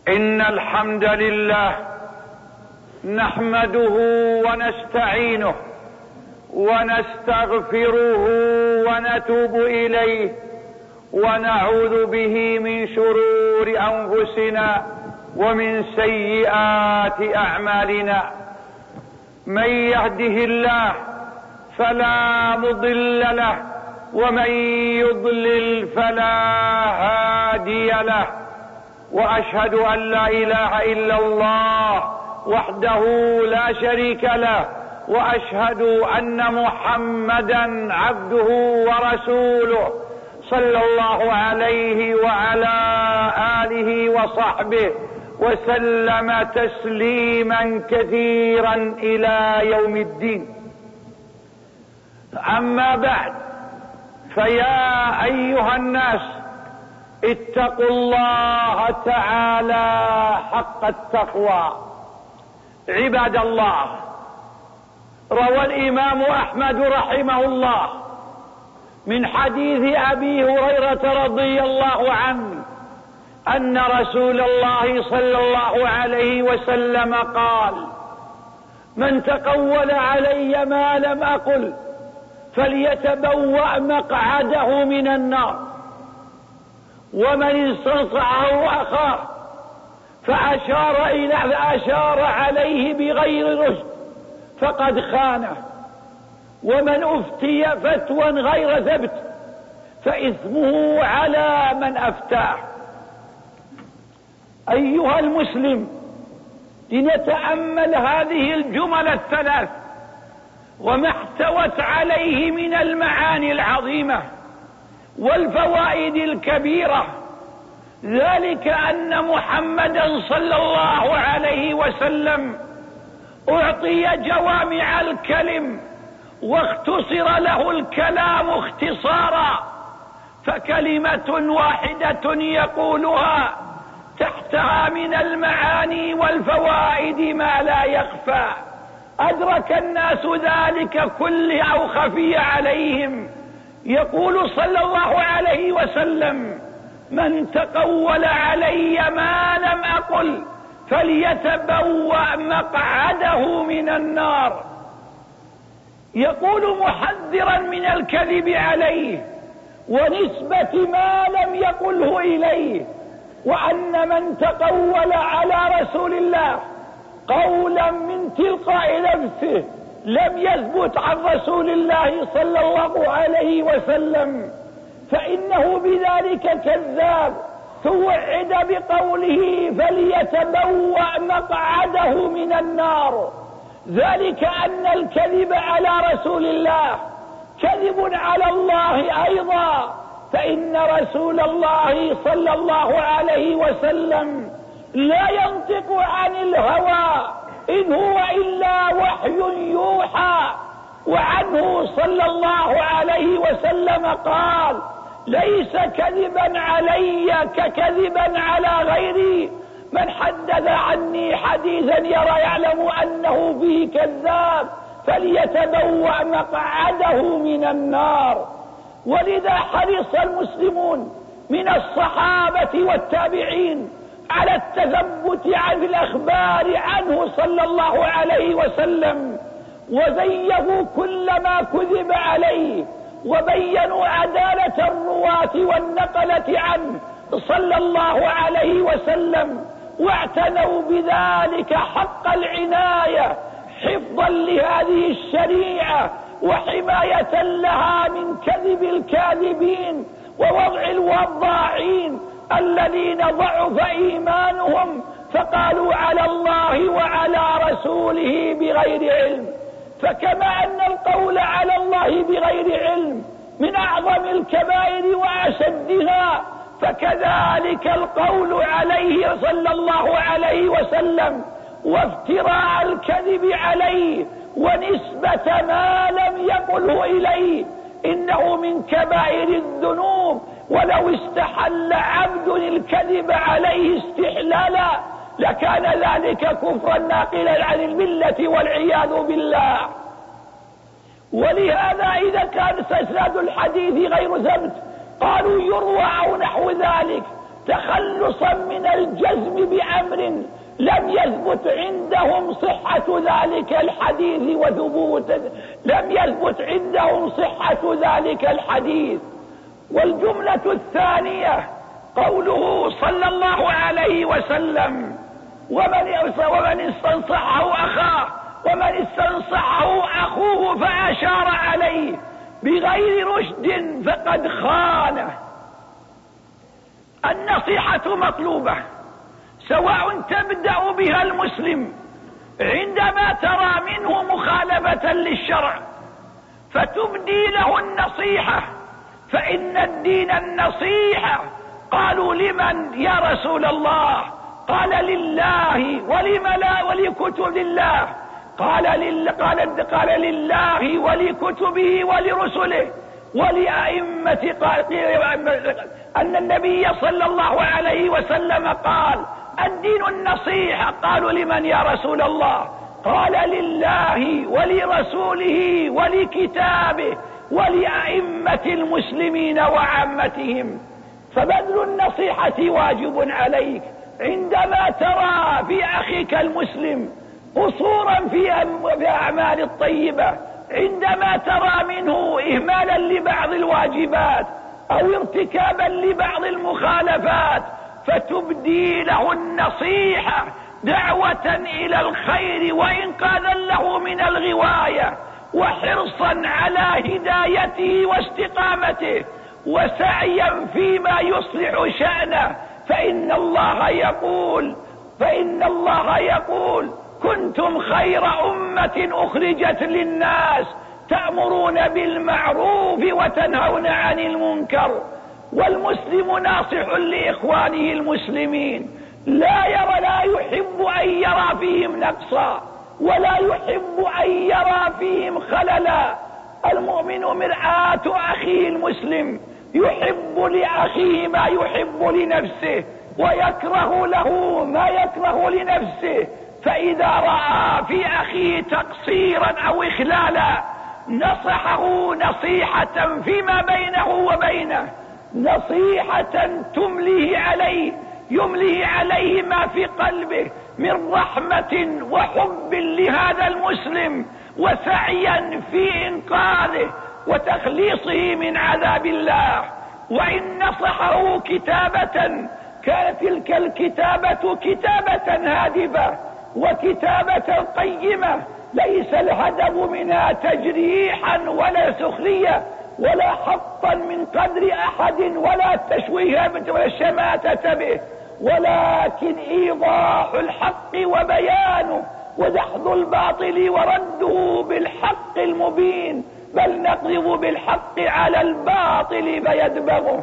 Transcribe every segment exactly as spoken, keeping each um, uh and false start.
إن الحمد لله نحمده ونستعينه ونستغفره ونتوب إليه ونعوذ به من شرور أنفسنا ومن سيئات أعمالنا. من يهده الله فلا مضل له ومن يضلل فلا هادي له، وأشهد أن لا إله إلا الله وحده لا شريك له، وأشهد أن محمدا عبده ورسوله صلى الله عليه وعلى آله وصحبه وسلم تسليما كثيرا إلى يوم الدين. أما بعد، فيا أيها الناس اتقوا الله تعالى حق التقوى. عباد الله، روى الإمام أحمد رحمه الله من حديث أبي هريرة رضي الله عنه أن رسول الله صلى الله عليه وسلم قال: من تقول علي ما لم أقل فليتبوأ مقعده من النار، ومن استنصحه أخاه فأشار إلى فأشار عليه بغير رشد فقد خانه، ومن أفتي فتوى غير ثبت فإثمه على من أفتاه. أيها المسلم، لنتأمل هذه الجمل الثلاث وما احتوت عليه من المعاني العظيمة والفوائد الكبيرة. ذلك أن محمدا صلى الله عليه وسلم أعطي جوامع الكلم واختصر له الكلام اختصارا، فكلمة واحدة يقولها تحتها من المعاني والفوائد ما لا يخفى. أدرك الناس ذلك كله أو خفي عليهم. يقول صلى الله عليه وسلم: من تقول علي ما لم أقل فليتبوأ مقعده من النار. يقول محذرا من الكذب عليه ونسبة ما لم يقله إليه، وأن من تقول على رسول الله قولا من تلقاء نفسه لم يثبت عن رسول الله صلى الله عليه وسلم فإنه بذلك كذاب. توعد بقوله فليتبوأ مقعده من النار. ذلك أن الكذب على رسول الله كذب على الله أيضا، فإن رسول الله صلى الله عليه وسلم لا ينطق عن الهوى، إن هو إلا وحي يوحى. وعنه صلى الله عليه وسلم قال: ليس كذبا علي ككذبا على غيري، من حدث عني حديثا يرى يعلم أنه فيه كذاب فليتبوأ مقعده من النار. ولذا حرص المسلمون من الصحابة والتابعين على التثبت عن الأخبار عنه صلى الله عليه وسلم، وزيفوا كل ما كذب عليه، وبينوا عدالة الرواة والنقلة عنه صلى الله عليه وسلم، واعتنوا بذلك حق العناية حفظا لهذه الشريعة وحماية لها من كذب الكاذبين ووضع الوضاعين الذين ضعف إيمانهم فقالوا على الله وعلى رسوله بغير علم. فكما أن القول على الله بغير علم من أعظم الكبائر وأشدها، فكذلك القول عليه صلى الله عليه وسلم وافتراء الكذب عليه ونسبة ما لم يقله إليه إنه من كبائر الذنوب. ولو استحل عبد الكذب عليه استحلالا لكان ذلك كفرا ناقلا عن الملة والعياذ بالله. ولهذا إذا كان استسناد الحديث غير ثبت قالوا يروى أو نحو ذلك، تخلصا من الجزم بأمر لم يثبت عندهم صحة ذلك الحديث وثبوت لم يثبت عندهم صحة ذلك الحديث. والجملة الثانية قوله صلى الله عليه وسلم ومن ومن استنصحه أخاه ومن استنصحه أخوه فأشار عليه بغير رشد فقد خانه. النصيحة مطلوبة سواء تبدأ بها المسلم عندما ترى منه مخالفة للشرع فتبدي له النصيحة، فإن الدين النصيحة. قالوا لمن يا رسول الله؟ قال لله. ولم لا؟ ولكتب الله. قال لله قال, قال لله ولكتبه ولرسله ولأئمة. أن النبي صلى الله عليه وسلم قال الدين النصيحة. قالوا لمن يا رسول الله؟ قال لله ولرسوله ولكتابه ولأئمة المسلمين وعامتهم. فبذل النصيحة واجب عليك عندما ترى في أخيك المسلم قصورا في أعمال الطيبة، عندما ترى منه إهمالا لبعض الواجبات أو ارتكابا لبعض المخالفات، فتبدي له النصيحة دعوة إلى الخير وإنقاذا له من الغواية وحرصا على هدايته واستقامته وسعيا فيما يصلح شأنه. فإن الله يقول فإن الله يقول كنتم خير أمة أخرجت للناس تأمرون بالمعروف وتنهون عن المنكر. والمسلم ناصح لإخوانه المسلمين، لا يرى لا يحب أن يرى فيهم نقصا ولا يحب أن يرى فيهم خللا. المؤمن مرآة أخيه المسلم، يحب لأخيه ما يحب لنفسه ويكره له ما يكره لنفسه. فإذا رأى في أخيه تقصيرا أو إخلالا نصحه نصيحة فيما بينه وبينه، نصيحة تمليه عليه يمليه عليه ما في قلبه من رحمة وحب لهذا المسلم وسعيا في إنقاذه وتخليصه من عذاب الله. وإن نصحه كتابة كانت تلك الكتابة كتابة هادفة وكتابة قيمة ليس الهدف منها تجريحا ولا سخرية ولا حطا من قدر أحد ولا تشويه ولا الشماتة به، ولكن إيضاح الحق وبيانه ودحض الباطل ورده بالحق المبين، بل نقذف بالحق على الباطل فيدبغه.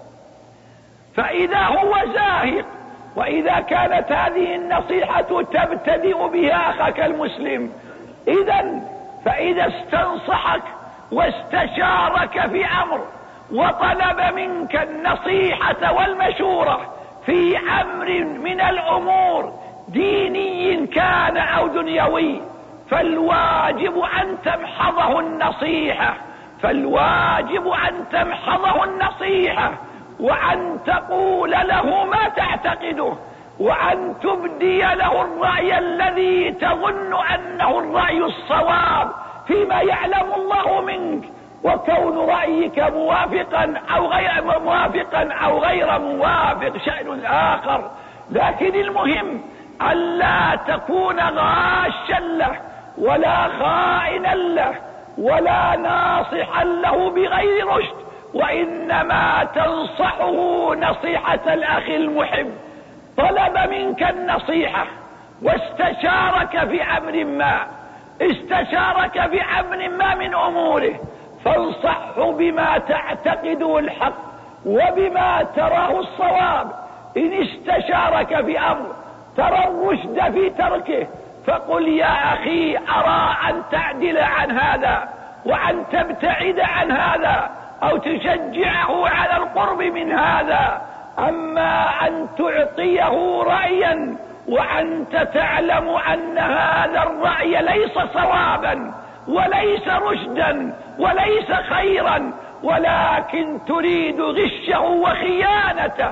فإذا هو زاهق، وإذا كانت هذه النصيحة تبتدئ بها أخاك المسلم، إذا فإذا استنصحك واستشارك في أمر وطلب منك النصيحة والمشورة في أمر من الأمور ديني كان أو دنيوي، فالواجب أن تمحضه النصيحة فالواجب أن تمحضه النصيحة وأن تقول له ما تعتقده، وأن تبدي له الرأي الذي تظن أنه الرأي الصواب فيما يعلم الله منك، وكون رأيك موافقا أو غير موافقا أو غير موافق شأن آخر. لكن المهم ألا تكون غاشا له ولا خائنا له ولا ناصحا له بغير رشد، وإنما تنصحه نصيحة الأخ المحب. طلب منك النصيحة واستشارك في أمر ما استشارك في أمر ما من أموره، فانصحه بما تعتقده الحق وبما تراه الصواب. إن استشارك في أمر ترى الرشد في تركه فقل يا أخي أرى أن تعدل عن هذا وأن تبتعد عن هذا أو تشجعه على القرب من هذا. أما أن تعطيه رأيا وأنت تعلم أن هذا الرأي ليس صوابا وليس رشدا وليس خيرا، ولكن تريد غشه وخيانته،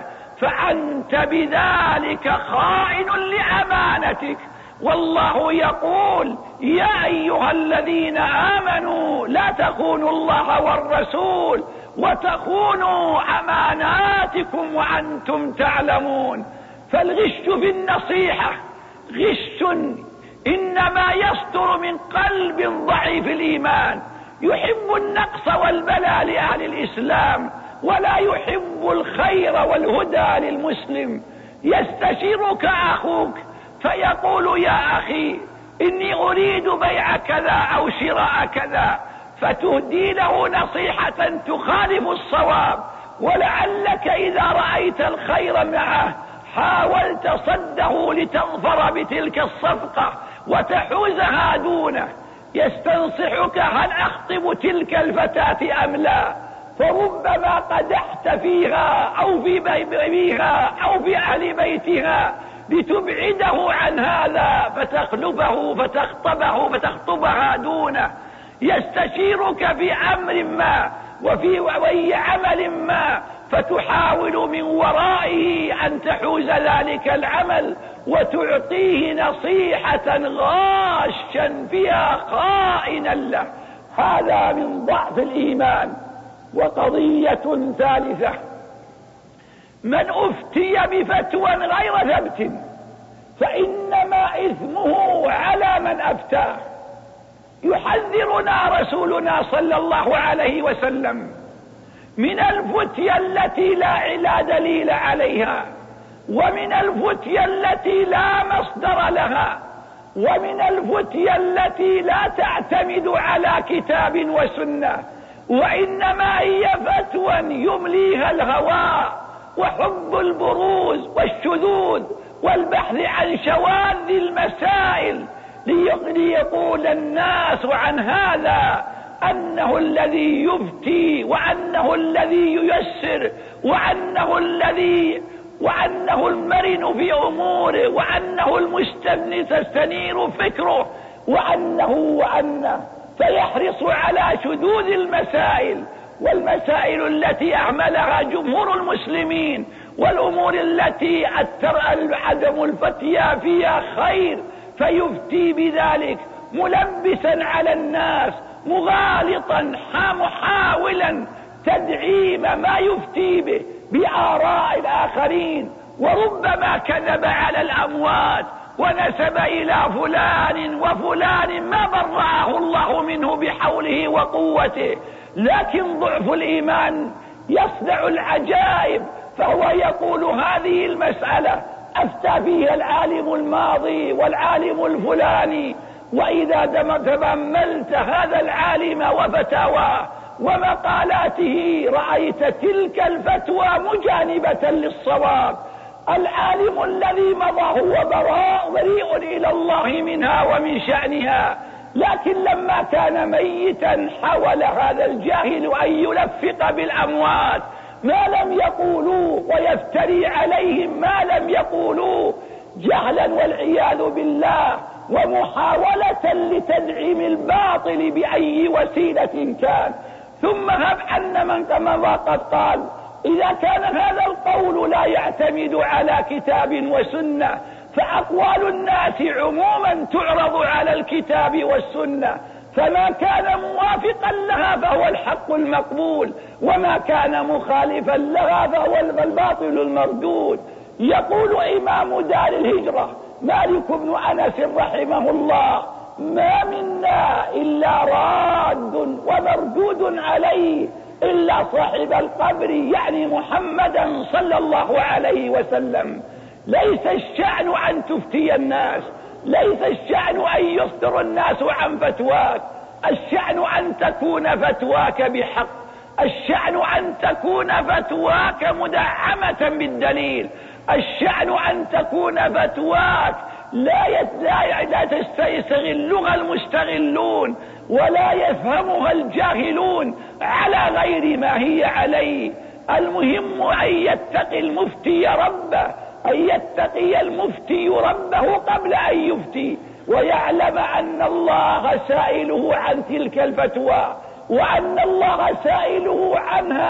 فأنت بذلك خائن لأمانتك. والله يقول: يا أيها الذين آمنوا لا تخونوا الله والرسول وتخونوا أماناتكم وأنتم تعلمون. فالغش في النصيحة غش إنما يصدر من قلب ضعيف الإيمان، يحب النقص والبلاء لأهل الإسلام ولا يحب الخير والهدى للمسلم. يستشيرك أخوك فيقول: يا أخي إني أريد بيع كذا أو شراء كذا، فتهدي له نصيحة تخالف الصواب، ولعلك إذا رأيت الخير معه حاولت صده لتظفر بتلك الصفقة وتحوزها دونه. يستنصحك: هل أخطب تلك الفتاة أم لا؟ فربما قدحت فيها أو في بيها أو في أهل بيتها لتبعده عن هذا، فتخلفه فتخطبه فتخطبها دونه. يستشيرك في أمر ما وفي أي عمل ما، فتحاول من ورائه أن تحوز ذلك العمل وتعطيه نصيحة غاشا فيها خائنا له. هذا من ضعف الإيمان. وقضية ثالثة: من أفتي بفتوى غير ثبت فإنما إثمه على من أفتاه. يحذرنا رسولنا صلى الله عليه وسلم من الفتية التي لا, لا دليل عليها، ومن الفتية التي لا مصدر لها، ومن الفتية التي لا تعتمد على كتاب وسنة، وإنما هي فتوى يمليها الهوى وحب البروز والشذوذ والبحث عن شواذ المسائل، ليقول الناس عن هذا أنه الذي يفتي، وأنه الذي ييسر، وأنه الذي وأنه المرن في أموره، وأنه المستبن تستنير فكره، وأنه وأنه فيحرص على شذوذ المسائل والمسائل التي أعملها جمهور المسلمين، والأمور التي عدم الفتيا فيها خير، فيفتي بذلك ملبسا على الناس، مغالطا محاولا تدعيم ما يفتي به بآراء الآخرين، وربما كذب على الأموات ونسب إلى فلان وفلان ما برأه الله منه بحوله وقوته. لكن ضعف الإيمان يصنع العجائب، فهو يقول: هذه المسألة أفتى فيها العالم الماضي والعالم الفلاني، وإذا تأملت هذا العالم وفتاواه ومقالاته رأيت تلك الفتوى مجانبة للصواب. العالم الذي مضى هو براء بريء إلى الله منها ومن شأنها، لكن لما كان ميتا حاول هذا الجاهل أن يلفق بالأموات ما لم يقولوا ويفتري عليهم ما لم يقولوا، جهلا والعياذ بالله، ومحاولة لتدعيم الباطل بأي وسيلة كان. ثم هب أن من كما قد قال: إذا كان هذا القول لا يعتمد على كتاب وسنة، فأقوال الناس عموما تعرض على الكتاب والسنة، فما كان موافقا لها فهو الحق المقبول، وما كان مخالفا لها فهو الباطل المردود. يقول إمام دار الهجرة مالك بن أنس رحمه الله: ما منا إلا راد ومردود عليه إلا صاحب القبر، يعني محمدا صلى الله عليه وسلم. ليس الشأن أن تفتي الناس، ليس الشأن أن يصدر الناس عن فتواك، الشأن أن تكون فتواك بحق، الشأن أن تكون فتواك مدعمة بالدليل، الشأن أن تكون فتواك لا لا يستغلها المستغلون ولا يفهمها الجاهلون على غير ما هي عليه. المهم أن يتقي المفتي ربه، أن يتقي المفتي ربه قبل أن يفتي، ويعلم أن الله سائله عن تلك الفتوى، وأن الله سائله عنها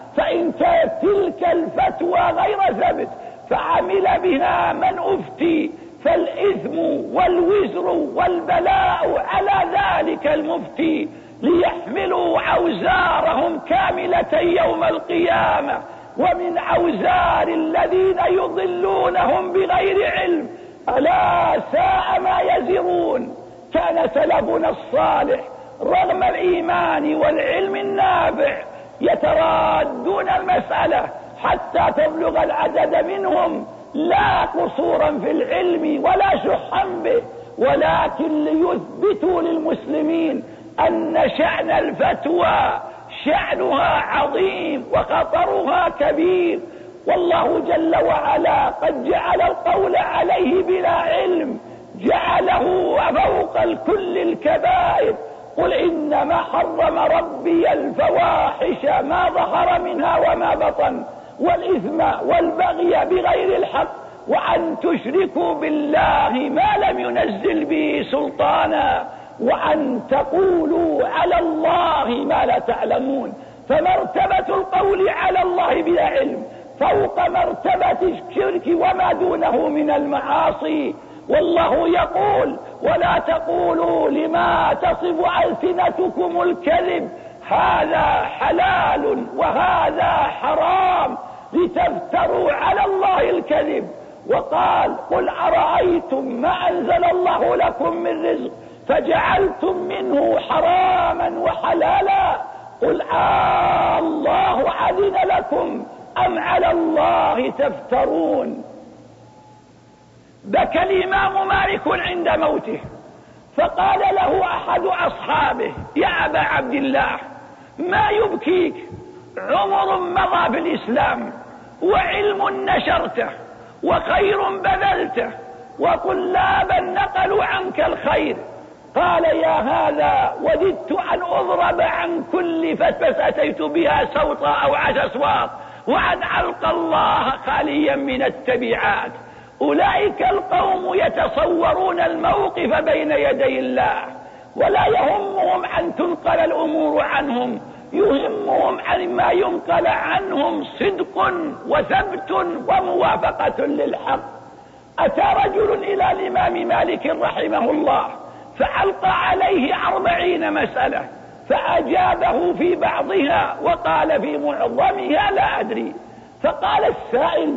فإن كانت تلك الفتوى غير ثبت فعمل بها من أفتي فالإثم والوزر والبلاء على ذلك المفتي، ليحملوا أوزارهم كاملة يوم القيامة، ومن أوزار الذين يضلونهم بغير علم. ألا ساء ما يزرون. كان سلفنا الصالح رغم الإيمان والعلم النافع يترادون المسألة حتى تبلغ العدد منهم لا قصورا في العلم ولا شحا به، ولكن ليثبتوا للمسلمين أن شأن الفتوى شأنها عظيم وخطرها كبير، والله جل وعلا قد جعل القول عليه بلا علم جعله فوق الكل الكبائر. قل إنما حرم ربي الفواحش ما ظهر منها وما بطن والإثم والبغي بغير الحق وأن تشركوا بالله ما لم ينزل به سلطانا وأن تقولوا على الله ما لا تعلمون. فمرتبة القول على الله بلا علم فوق مرتبة الشرك وما دونه من المعاصي. والله يقول ولا تقولوا لما تصف ألسنتكم الكذب هذا حلال وهذا حرام لتفتروا على الله الكذب. وقال قل أرأيتم ما أنزل الله لكم من رزق فجعلتم منه حراما وحلالا قل آه الله أذن لكم أم على الله تفترون. بكى الإمام مالك عند موته فقال له أحد أصحابه يا أبا عبد الله ما يبكيك؟ عمر مضى في الإسلام وعلم نشرته وخير بذلته وطلابا نقلوا عنك الخير. قال يا هذا وددت أن أضرب عن كل فتوى فأتيت بها سوطا أو عشر أصوات وأن ألقى الله خاليا من التبعات. أولئك القوم يتصورون الموقف بين يدي الله ولا يهمهم أن تنقل الأمور عنهم، يهمهم عن ما ينقل عنهم صدق وثبت وموافقة للحق. أتى رجل إلى الإمام مالك رحمه الله فألقى عليه أربعين مسألة فأجابه في بعضها وقال في معظمها لا أدري. فقال السائل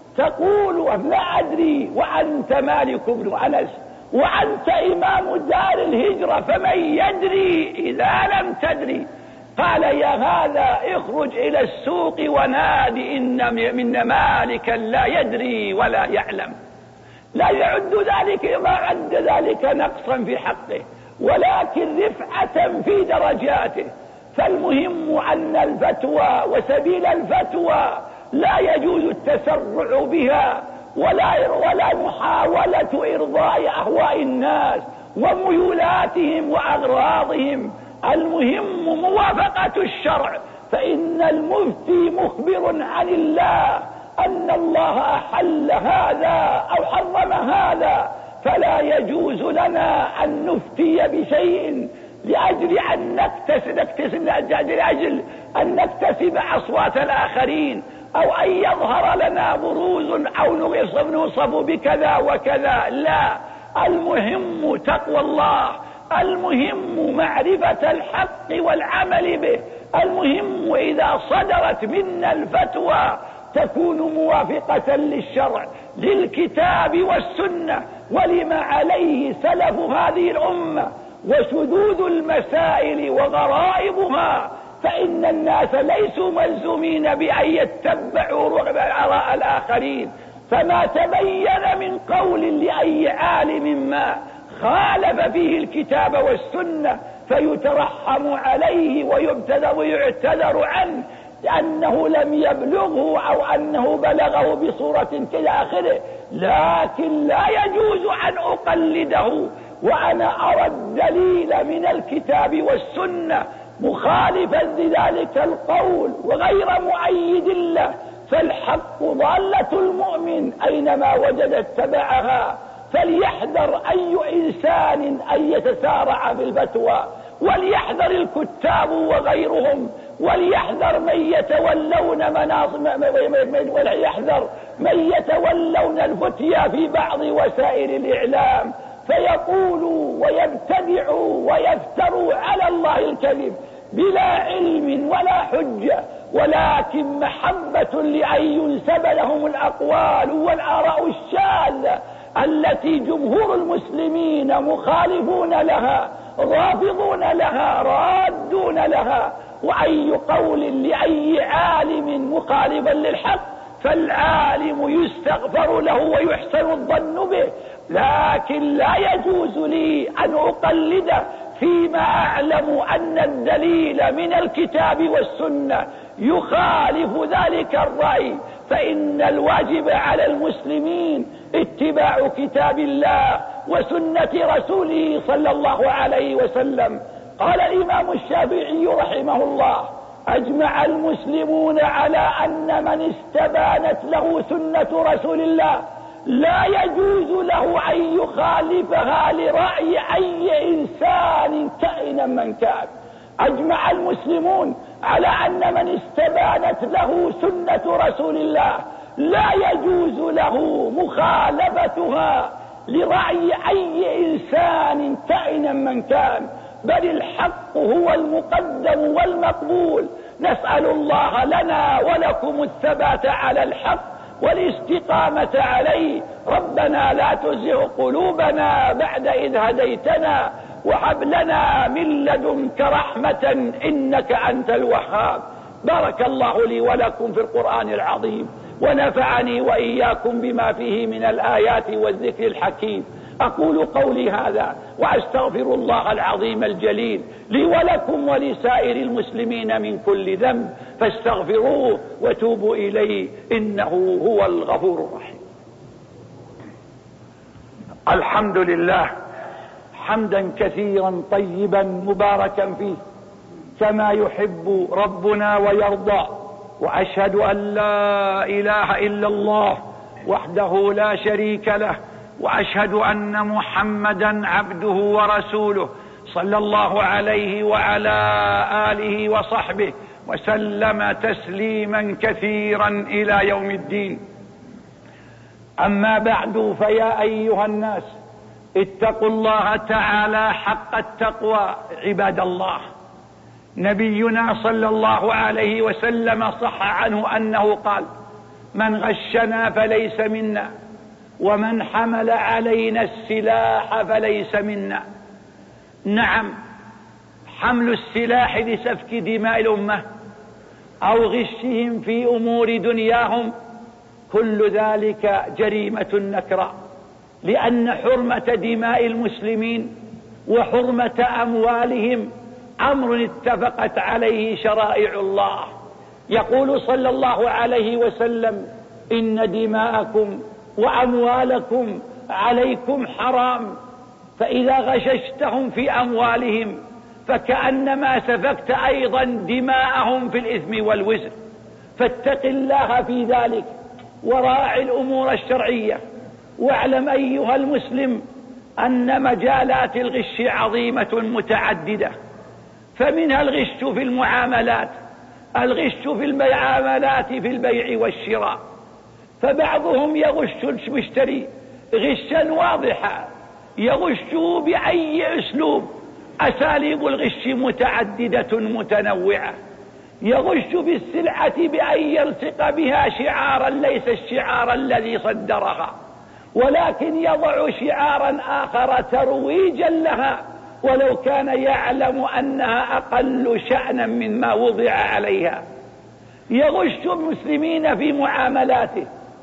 تقول لا أدري وأنت مالك بن أنس وأنت إمام دار الهجرة فمن يدري إذا لم تدري؟ قال يا هذا اخرج إلى السوق ونادي إن من مالكا لا يدري ولا يعلم. لا يعد ذلك ما عد ذلك نقصا في حقه ولكن رفعة في درجاته. فالمهم أن الفتوى وسبيل الفتوى لا يجوز التسرع بها ولا ولا محاولة إرضاء أهواء الناس وميولاتهم وأغراضهم. المهم موافقة الشرع، فإن المفتي مخبر عن الله أن الله أحل هذا أو حرم هذا، فلا يجوز لنا أن نفتي بشيء لأجل أن نكتسب نكتسب لأجل أن نكتسب أصوات الآخرين أو أن يظهر لنا بروز أو نوصف بكذا وكذا. لا، المهم تقوى الله، المهم معرفة الحق والعمل به، المهم إذا صدرت منا الفتوى تكون موافقة للشرع للكتاب والسنة ولما عليه سلف هذه الأمة وشذوذ المسائل وغرائبها. فإن الناس ليسوا ملزومين بأن يتبعوا آراء الآخرين، فما تبين من قول لأي عالم ما خالف فيه الكتاب والسنة فيترحم عليه ويبتدى ويعتذر عنه لأنه لم يبلغه أو أنه بلغه بصورة كذا آخره، لكن لا يجوز أن أقلده وأنا أرى الدليل من الكتاب والسنة مخالفا لذلك القول وغير مؤيد له. فالحق ضالة المؤمن أينما وجد اتبعها، فليحذر أي إنسان أن يتسارع بالفتوى وليحذر الكتاب وغيرهم، وليحذر من يتولون مناصب، وليحذر من يتولون الفتيا في بعض وسائل الإعلام فيقولوا ويبتدعوا ويفتروا على الله الكذب بلا علم ولا حجة، ولكن محبة لأن ينسب لهم الأقوال والآراء الشاذة التي جمهور المسلمين مخالفون لها، رافضون لها، رادون لها. وأي قول لأي عالم مخالفا للحق فالعالم يستغفر له ويحسن الظن به، لكن لا يجوز لي أن أقلده فيما أعلم أن الدليل من الكتاب والسنة يخالف ذلك الرأي، فإن الواجب على المسلمين اتباع كتاب الله وسنة رسوله صلى الله عليه وسلم. قال الإمام الشافعي رحمه الله: أجمع المسلمون على أن من استبانت له سنة رسول الله لا يجوز له أن يخالفها لرأي أي إنسان كائنا من كان. أجمع المسلمون على أن من استبانت له سنة رسول الله لا يجوز له مخالفتها لرأي أي إنسان كائنا من كان، بل الحق هو المقدم والمقبول. نسأل الله لنا ولكم الثبات على الحق والاستقامة عليه. ربنا لا تزغ قلوبنا بعد إذ هديتنا وهب لنا من لدنك رحمة إنك أنت الوهاب. بارك الله لي ولكم في القرآن العظيم، ونفعني وإياكم بما فيه من الآيات والذكر الحكيم. أقول قولي هذا وأستغفر الله العظيم الجليل لي ولكم ولسائر المسلمين من كل ذنب، فاستغفروه وتوبوا إليه إنه هو الغفور الرحيم. الحمد لله حمدا كثيرا طيبا مباركا فيه كما يحب ربنا ويرضى، وأشهد أن لا إله إلا الله وحده لا شريك له، وأشهد أن محمدا عبده ورسوله صلى الله عليه وعلى آله وصحبه وسلم تسليما كثيرا إلى يوم الدين. أما بعد، فيا أيها الناس اتقوا الله تعالى حق التقوى عباد الله. نبينا صلى الله عليه وسلم صح عنه أنه قال: من غشنا فليس منا، ومن حمل علينا السلاح فليس منا. نعم، حمل السلاح لسفك دماء الأمة أو غشهم في أمور دنياهم كل ذلك جريمة نكراء، لأن حرمة دماء المسلمين وحرمة أموالهم أمر اتفقت عليه شرائع الله. يقول صلى الله عليه وسلم: إن دماءكم وأموالكم عليكم حرام، فإذا غششتهم في أموالهم فكأنما سفكت أيضا دماءهم في الإثم والوزر. فاتق الله في ذلك وراعي الأمور الشرعية، واعلم أيها المسلم أن مجالات الغش عظيمة متعددة، فمنها الغش في المعاملات، الغش في المعاملات في البيع والشراء، فبعضهم يغش المشتري غشا واضحا، يغشه بأي أسلوب. أساليب الغش متعددة متنوعة. يغش بالسلعة بأن يلصق بها شعارا ليس الشعار الذي صدرها، ولكن يضع شعارا آخر ترويجا لها، ولو كان يعلم أنها أقل شأنا مما وضع عليها. يغش المسلمين في معاملاته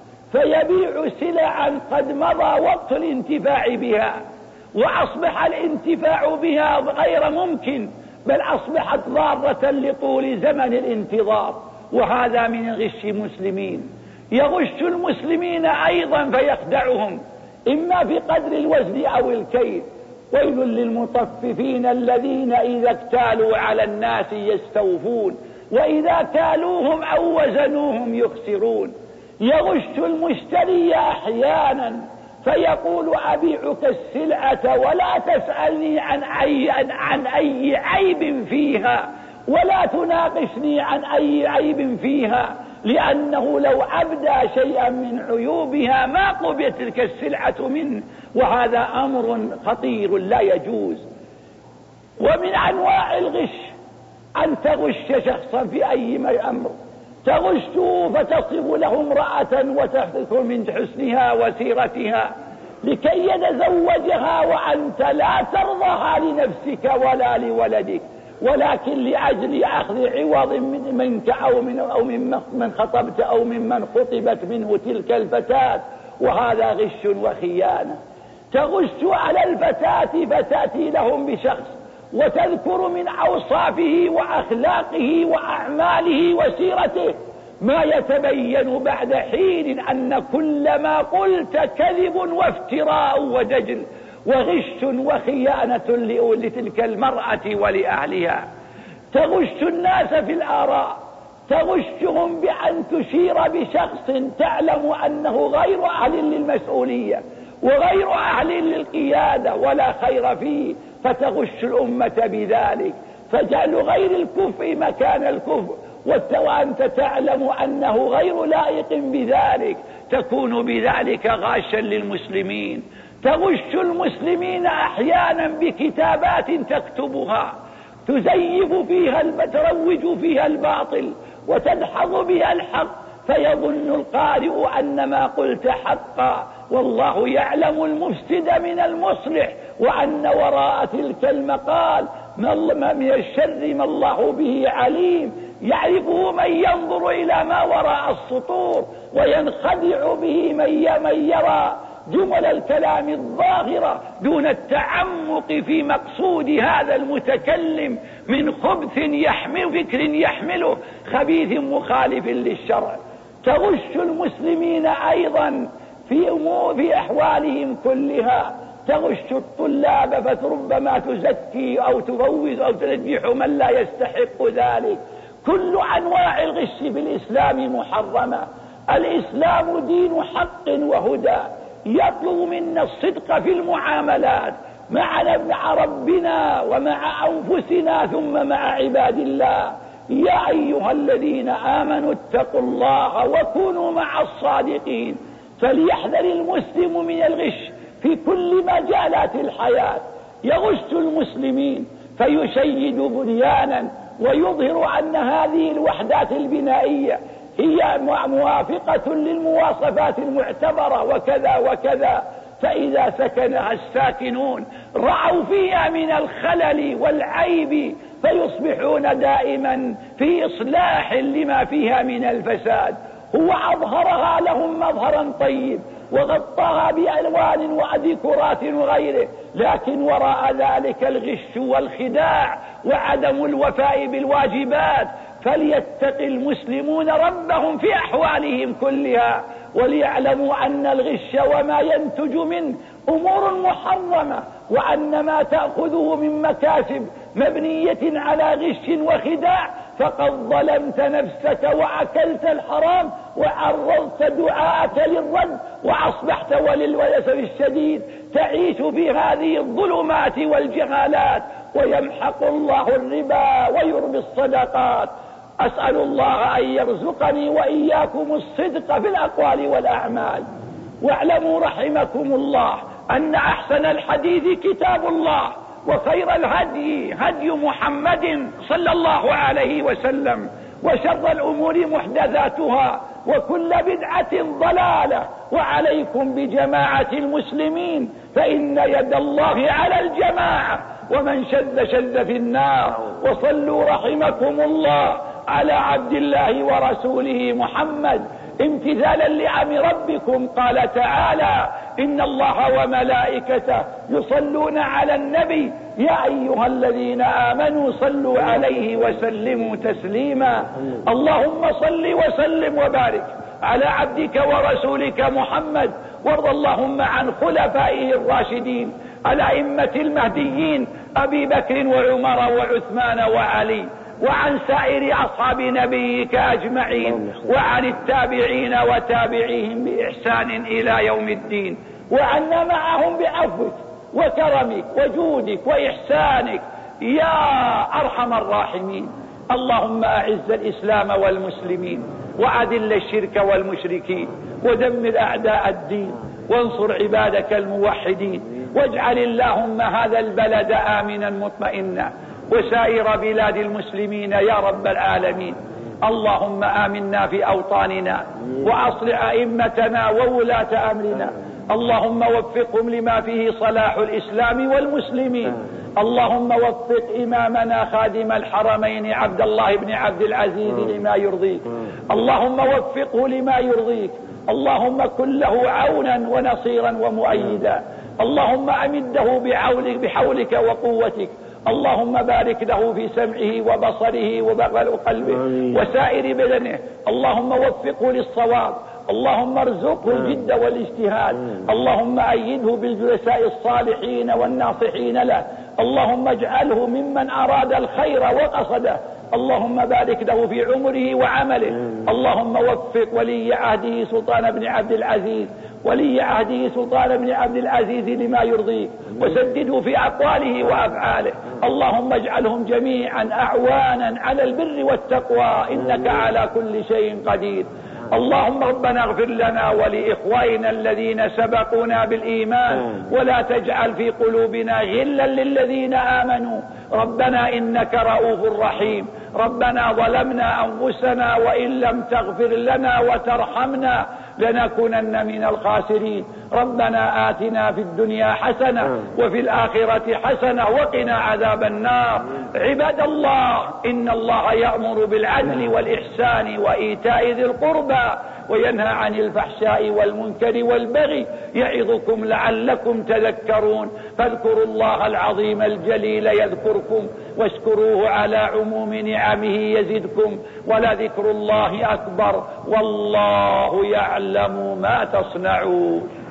فيبيع سلعا قد مضى وقت الانتفاع بها، وأصبح الانتفاع بها غير ممكن، بل أصبحت ضارة لطول زمن الانتظار، وهذا من غش المسلمين. يغش المسلمين أيضا فيخدعهم إما في قدر الوزن أو الكيل. ويل للمطففين الذين إذا اكتالوا على الناس يستوفون وإذا كالوهم أو وزنوهم يخسرون. يغش المشتري أحيانا فيقول أبيعك السلعة ولا تسألني عن أي, عن أي عيب فيها، ولا تناقشني عن أي عيب فيها، لأنه لو أبدى شيئا من عيوبها ما قبلت تلك السلعة منه، وهذا أمر خطير لا يجوز. ومن أنواع الغش أن تغش شخصا في أي أمر، تغشه فتصف له امرأة وتحدث من حسنها وسيرتها لكي يتزوجها وأنت لا ترضاها لنفسك ولا لولدك، ولكن لأجل أخذ عوض من منك أو من, أو من من خطبت أو ممن خطبت منه تلك الفتاة، وهذا غش وخيانة. تغش على الفتاة فتأتي لهم بشخص وتذكر من أوصافه وأخلاقه وأعماله وسيرته ما يتبين بعد حين أن كل ما قلت كذب وافتراء ودجل وغش وخيانة لتلك المرأة ولأهلها. تغش الناس في الآراء، تغشهم بأن تشير بشخص تعلم أنه غير أهل للمسؤولية وغير أهل للقيادة ولا خير فيه، فتغش الأمة بذلك، فجعل غير الكفء مكان الكفء وأنت تعلم أنه غير لائق بذلك، تكون بذلك غاشا للمسلمين. تغش المسلمين أحيانا بكتابات تكتبها تزيف فيها تروج فيها الباطل وتدحض بها الحق، فيظن القارئ أن ما قلت حقا، والله يعلم المفسد من المصلح، وأن وراء تلك المقال من الشر ما الله به عليم، يعرفه من ينظر إلى ما وراء السطور، وينخدع به من يرى جمل الكلام الظاهرة دون التعمق في مقصود هذا المتكلم من خبث يحمل فكر يحمله خبيث مخالف للشرع. تغش المسلمين أيضا في أمور في أحوالهم كلها، تغش الطلاب فربما تزكي أو تفوز أو تنجح من لا يستحق ذلك. كل أنواع الغش في الإسلام محرمة. الإسلام دين حق وهدى، يطلب منا الصدق في المعاملات مع ربنا ومع أنفسنا ثم مع عباد الله. يا أيها الذين آمنوا اتقوا الله وكونوا مع الصادقين. فليحذر المسلم من الغش في كل مجالات الحياة. يغش المسلمين فيشيد بنيانا ويظهر أن هذه الوحدات البنائية هي موافقة للمواصفات المعتبرة وكذا وكذا، فإذا سكنها الساكنون رأوا فيها من الخلل والعيب فيصبحون دائما في إصلاح لما فيها من الفساد. هو أظهرها لهم مظهرا طيب وغطاها بألوان وديكورات وغيره، لكن وراء ذلك الغش والخداع وعدم الوفاء بالواجبات. فليتق المسلمون ربهم في أحوالهم كلها، وليعلموا أن الغش وما ينتج منه أمور محرمة، وأن ما تأخذه من مكاسب مبنية على غش وخداع فقد ظلمت نفسك وأكلت الحرام وعرضت دعاءك للرد، وأصبحت وللأسف الشديد تعيش في هذه الظلمات والجهالات. ويمحق الله الربا ويربي الصدقات. أسأل الله أن يرزقني وإياكم الصدق في الأقوال والأعمال. واعلموا رحمكم الله أن أحسن الحديث كتاب الله، وخير الهدي هدي محمد صلى الله عليه وسلم، وشر الأمور محدثاتها، وكل بدعة ضلالة. وعليكم بجماعة المسلمين فإن يد الله على الجماعة، ومن شذ شذ في النار. وصلوا رحمكم الله على عبد الله ورسوله محمد امتثالا لأمر ربكم. قال تعالى: إن الله وملائكته يصلون على النبي يا أيها الذين آمنوا صلوا عليه وسلموا تسليما. اللهم صل وسلم وبارك على عبدك ورسولك محمد، وارض اللهم عن خلفائه الراشدين الأئمة المهديين أبي بكر وعمر وعثمان وعلي، وعن سائر أصحاب نبيك أجمعين، وعن التابعين وتابعيهم بإحسان إلى يوم الدين. وعنا معهم بعفوك وكرمك وجودك وإحسانك يا أرحم الراحمين. اللهم أعز الإسلام والمسلمين وأذل الشرك والمشركين ودمر أعداء الدين وانصر عبادك الموحدين، واجعل اللهم هذا البلد آمنا مطمئنا وسائر بلاد المسلمين يا رب العالمين. اللهم آمنا في أوطاننا وأصلح أئمتنا وولاة أمرنا، اللهم وفقهم لما فيه صلاح الإسلام والمسلمين. اللهم وفق إمامنا خادم الحرمين عبد الله بن عبد العزيز لما يرضيك، اللهم وفقه لما يرضيك، اللهم كن له عونا ونصيرا ومؤيدا، اللهم أمده بعولك بحولك وقوتك، اللهم بارك له في سمعه وبصره وقلبه وسائر بدنه، اللهم وفقه للصواب، اللهم ارزقه الجد والاجتهاد، اللهم أيده بالجلساء الصالحين والناصحين له، اللهم اجعله ممن أراد الخير وقصده، اللهم بارك له في عمره وعمله، اللهم وفق ولي عهده سلطان بن عبد العزيز ولي عهده سلطان بن عبد العزيز لما يرضيك، وسدده في أقواله وأفعاله، اللهم اجعلهم جميعا أعوانا على البر والتقوى إنك على كل شيء قدير. اللهم ربنا اغفر لنا ولإخواننا الذين سبقونا بالإيمان ولا تجعل في قلوبنا غلا للذين آمنوا، ربنا إنك رؤوف رحيم، ربنا ظلمنا أنفسنا وإن لم تغفر لنا وترحمنا لنكونن من الخاسرين، ربنا آتنا في الدنيا حسنة وفي الآخرة حسنة وقنا عذاب النار. عباد الله، إن الله يأمر بالعدل والإحسان وإيتاء ذي القربى وينهى عن الفحشاء والمنكر والبغي يعظكم لعلكم تذكرون، فاذكروا الله العظيم الجليل يذكركم واشكروه على عموم نعمه يزدكم، ولذكر الله أكبر والله يعلم ما تصنعون.